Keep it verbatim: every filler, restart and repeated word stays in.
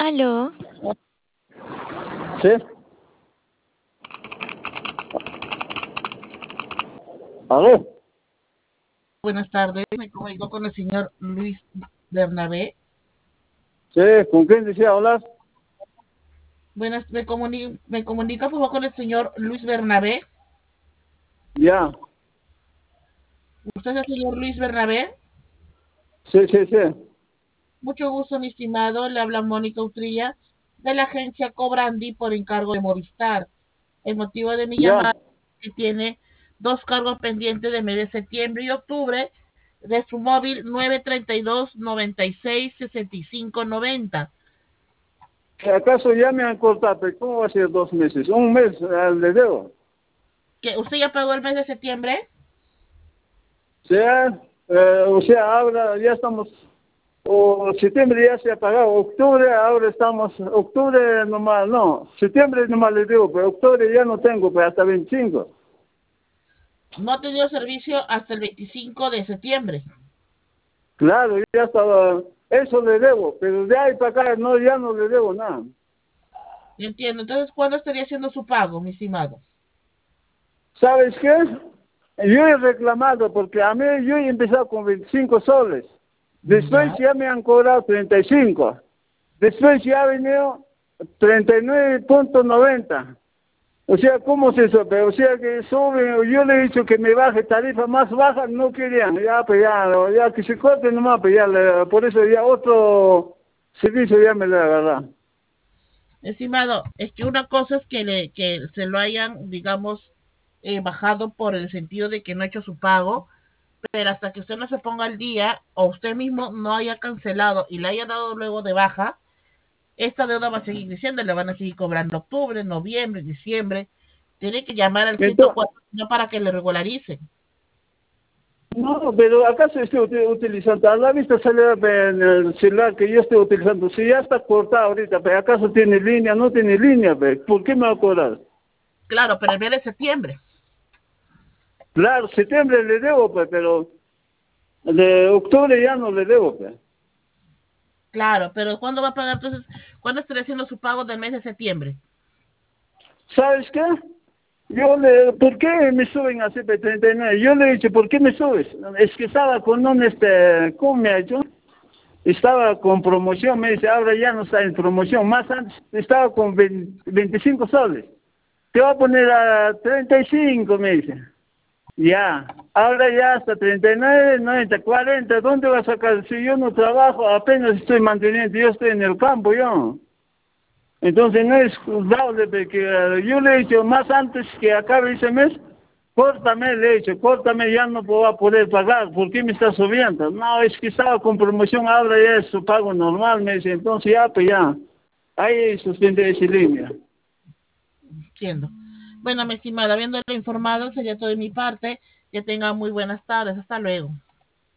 Aló. Sí. ¿Aló? Buenas tardes, me comunico con el señor Luis Bernabé. Sí, ¿con quién desea hablar? Buenas, me, comuni me comunico por favor con el señor Luis Bernabé. Ya. ¿Usted es el señor Luis Bernabé? Sí, sí, sí. Mucho gusto, mi estimado. Le habla Mónica Utrilla de la agencia Cobrandi por encargo de Movistar. El motivo de mi Ya. llamada es que tiene dos cargos pendientes de mes de septiembre y octubre de su móvil nueve treinta y dos, noventa y seis, sesenta y cinco, noventa. ¿Acaso ya me han cortado? Pero ¿cómo va a ser dos meses? Un mes eh, le debo. ¿Que usted ya pagó el mes de septiembre? O sea, eh, o sea, ahora ya estamos, o septiembre ya se ha pagado, octubre, ahora estamos, octubre nomás, no, septiembre nomás le digo, pero octubre ya no tengo, pues hasta veinticinco. No ha tenido servicio hasta el veinticinco de septiembre. Claro, ya estaba, eso le debo, pero de ahí para acá no, ya no le debo nada. Entiendo. Entonces, ¿cuándo estaría haciendo su pago, mi estimado? ¿Sabes qué? Yo he reclamado porque a mí yo he empezado con veinticinco soles. Después Ya. ya me han cobrado treinta y cinco. Después ya ha venido treinta y nueve punto noventa. O sea, ¿cómo se sube? O sea, que sube, yo le he dicho que me baje tarifa más baja, no querían. Ya, pues ya, ya que se corte nomás, pues ya, le- por eso ya otro servicio ya me lo agarra. Estimado, es que una cosa es que, le, que se lo hayan, digamos, eh, bajado por el sentido de que no ha hecho su pago, pero hasta que usted no se ponga al día o usted mismo no haya cancelado y le haya dado luego de baja, esta deuda va a seguir creciendo, le van a seguir cobrando octubre, noviembre, diciembre. Tiene que llamar al ciento Entonces, cuatro no para que le regularicen. no, pero ¿acaso estoy uti- utilizando? A la vista sale en el celular que yo estoy utilizando. Si ya está cortado ahorita, pero ¿acaso tiene línea? No tiene línea, pe. ¿Por qué me va a cobrar? Claro, pero el mes de septiembre. Claro, septiembre le debo, pues, pero de octubre ya no le debo, pues. Claro, pero ¿cuándo va a pagar entonces? ¿Cuándo estaré haciendo su pago del mes de septiembre? ¿Sabes qué? Yo le, ¿por qué me suben a C P treinta y nueve? Yo le he dicho, ¿por qué me subes? Es que estaba con un, este, ¿cómo me ha hecho? Estaba con promoción, me dice, ahora ya no está en promoción. Más antes estaba con veinte veinticinco soles. Te va a poner a treinta y cinco, me dice. Ya, ahora ya hasta treinta y nueve, noventa, cuarenta. ¿Dónde vas a sacar? Si yo no trabajo, apenas estoy manteniendo, yo estoy en el campo, yo. Entonces no es juzgable, porque eh, yo le he dicho más antes que acabe ese mes, córtame, le he dicho, córtame, ya no puedo poder pagar, ¿por qué me está subiendo? No, es que estaba con promoción, ahora ya es su pago normal, me dice, entonces ya, pues ya, ahí suspende esa línea. Entiendo. Bueno, mi estimada, habiéndole informado, sería todo de mi parte. Que tenga muy buenas tardes. Hasta luego.